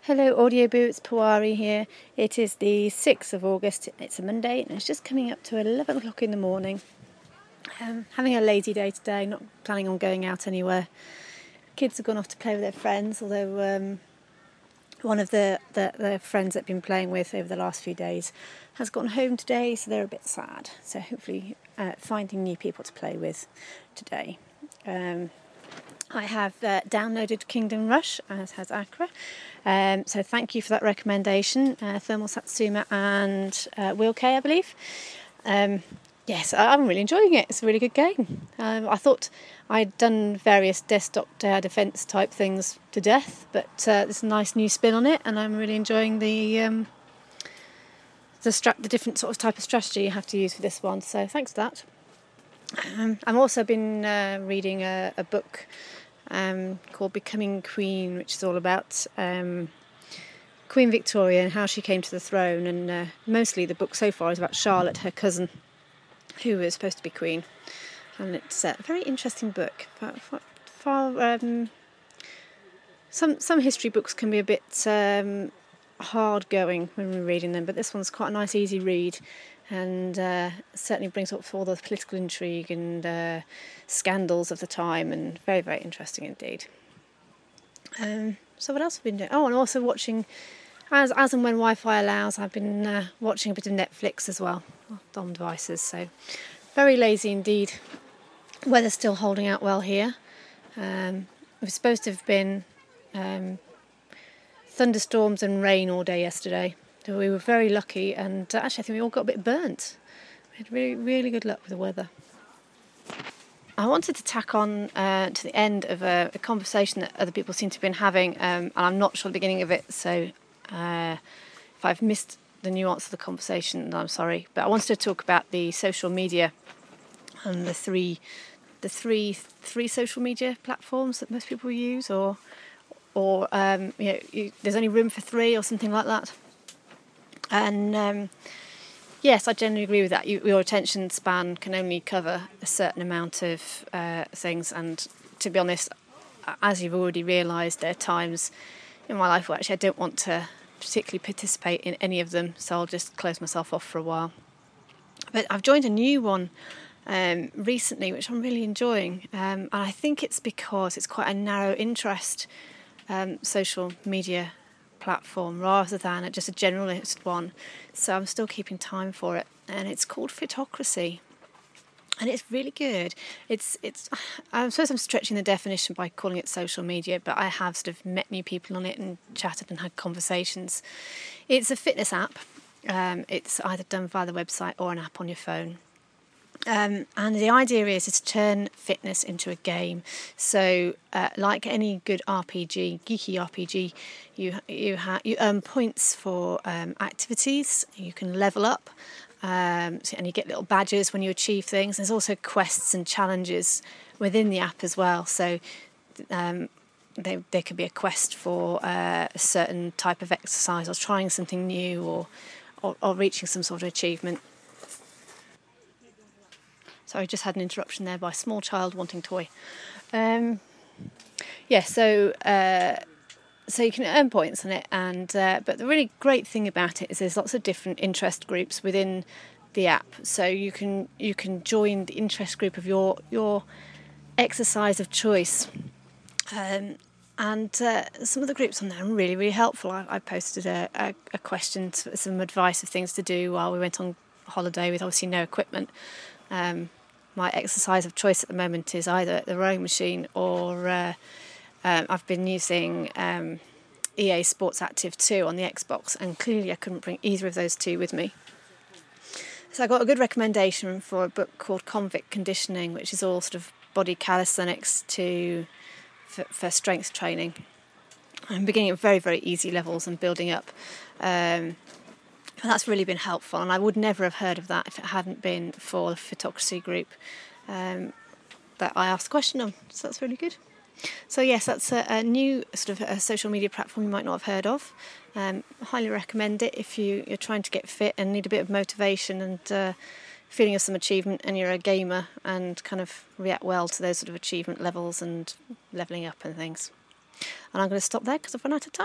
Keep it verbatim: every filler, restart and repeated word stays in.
Hello Audio Boots, Pawari here. It is the sixth of August, it's a Monday and it's just coming up to eleven o'clock in the morning. Um, having a lazy day today, not planning on going out anywhere. Kids have gone off to play with their friends, although um, one of the, the, the friends that I've been playing with over the last few days has gone home today, so they're a bit sad. So hopefully uh, finding new people to play with today. Um, I have uh, downloaded Kingdom Rush, as has Accra, um, so thank you for that recommendation, uh, Thermal Satsuma and uh, Will K, I believe. Um, yes, I'm really enjoying it. It's a really good game. Um, I thought I'd done various desktop tower defence type things to death, but uh, there's a nice new spin on it, and I'm really enjoying the um, the, stra- the different sort of type of strategy you have to use for this one. So thanks for that. Um, I've also been uh, reading a, a book um, called Becoming Queen, which is all about um, Queen Victoria and how she came to the throne. And uh, mostly the book so far is about Charlotte, her cousin, who was supposed to be queen. And it's a very interesting book. Far, far, um, some some history books can be a bit um, hard going when we're reading them, but this one's quite a nice, easy read. And uh, certainly brings up all the political intrigue and uh, scandals of the time, and very, very interesting indeed. Um, so what else have I been doing? Oh, and also watching, as as and when Wi-Fi allows, I've been uh, watching a bit of Netflix as well, on devices, so very lazy indeed. Weather's still holding out well here. Um, it was supposed to have been um, thunderstorms and rain all day yesterday. So we were very lucky, and uh, actually I think we all got a bit burnt. We had really, really good luck with the weather. I wanted to tack on uh, to the end of a, a conversation that other people seem to have been having, um, and I'm not sure the beginning of it, so uh, if I've missed the nuance of the conversation, then I'm sorry. But I wanted to talk about the social media and the three, the three, three social media platforms that most people use, or, or um, you know, you, there's only room for three, or something like that. And um, yes, I generally agree with that. You, your attention span can only cover a certain amount of uh, things. And to be honest, as you've already realised, there are times in my life where actually I don't want to particularly participate in any of them, so I'll just close myself off for a while. But I've joined a new one um, recently, which I'm really enjoying. Um, and I think it's because it's quite a narrow interest um, social media platform rather than just a generalist one, so I'm still keeping time for it, and it's called Fitocracy, and it's really good. It's it's I suppose I'm stretching the definition by calling it social media, but I have sort of met new people on it and chatted and had conversations. It's a fitness app. Um, it's either done via the website or an app on your phone. Um, and the idea is, is to turn fitness into a game. So, uh, like any good R P G, geeky R P G, you you ha- you earn points for um, activities. You can level up, um, so, and you get little badges when you achieve things. There's also quests and challenges within the app as well. So, um, they, there could be a quest for uh, a certain type of exercise, or trying something new, or, or or reaching some sort of achievement. Sorry, I just had an interruption there by a small child wanting toy. Um, yeah, so uh, so you can earn points on it, and uh, but the really great thing about it is there's lots of different interest groups within the app. So you can you can join the interest group of your your exercise of choice. Um, and uh, some of the groups on there are really, really helpful. I, I posted a, a, a question, some advice of things to do while we went on holiday with obviously no equipment. Um, my exercise of choice at the moment is either the rowing machine or uh, um, I've been using um, E A Sports Active two on the Xbox, and clearly I couldn't bring either of those two with me. So I got a good recommendation for a book called Convict Conditioning, which is all sort of body calisthenics to for, for strength training. I'm beginning at very, very easy levels and building up. Um, And that's really been helpful, and I would never have heard of that if it hadn't been for the Fitocracy group um, that I asked a question on. So that's really good. So yes, that's a, a new sort of a social media platform you might not have heard of. Um, I highly recommend it if you, you're trying to get fit and need a bit of motivation and uh, feeling of some achievement, and you're a gamer and kind of react well to those sort of achievement levels and levelling up and things. And I'm going to stop there because I've run out of time.